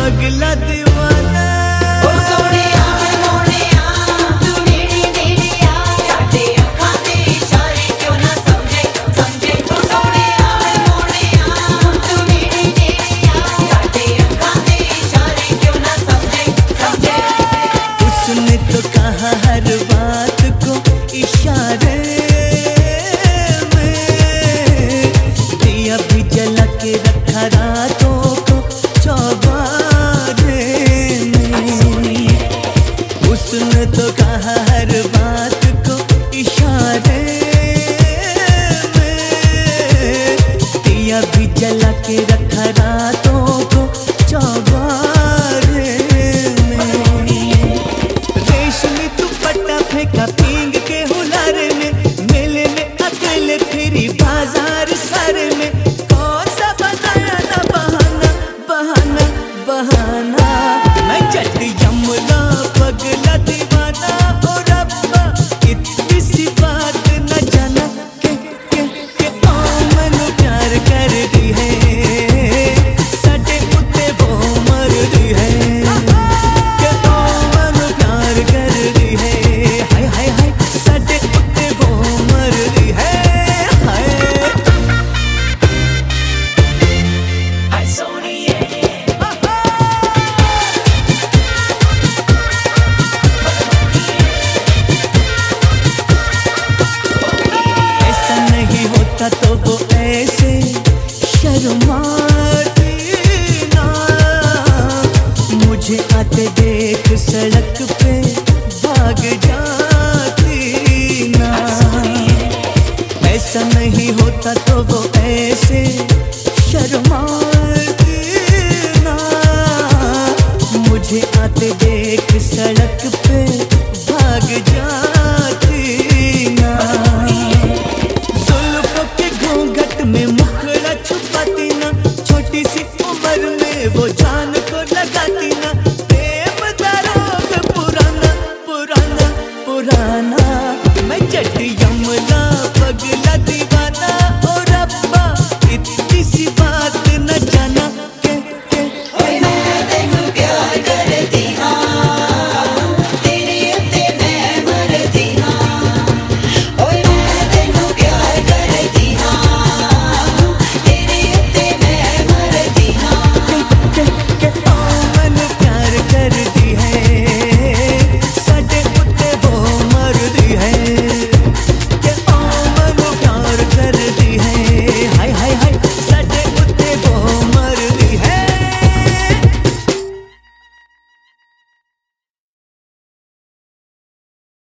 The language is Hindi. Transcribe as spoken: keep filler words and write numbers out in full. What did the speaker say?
पगला दीवाना। ओ सोनिया मोनिया तू नेड़ी नेड़ी आ, साडे अखां दे इशारे क्यों ना समझे समझे। ओ सोनिया मोनिया तू नेड़ी नेड़ी आ, साडे अखां दे इशारे क्यों ना समझे समझे। उसने तो कहा हर बात को इशारे में, दिया भी जला के रखा रातों को चौबारे में। उसने तो कहा हर बात को इशारे में, दिया भी जला के रखा रातों को चौबारे में। रेशमी दुपट्टा फेंका पींग के हुलारे में, मेले में अकेले फिरी बाजार सारे में। कौन सा बताया ना बहाना बहाना बहाना, मैं जट यमला पगला दीवाना। ओ रब्बा इतनी सी बात न जाना के के के ओ मैनू प्यार कर दी है, साडे उत्ते वो मर दी है। के ओ मैनू प्यार कर दी है, हाय हाय हाय साडे उत्ते वो मर दी है। हाय हाय सोनिया ऐसा नहीं होता तो वो ऐसे शर्माती ना, मुझे आते देख सड़क पे भाग जाती ना। ऐसा नहीं होता तो वो ऐसे शर्माती ना, मुझे आते देख सड़क पे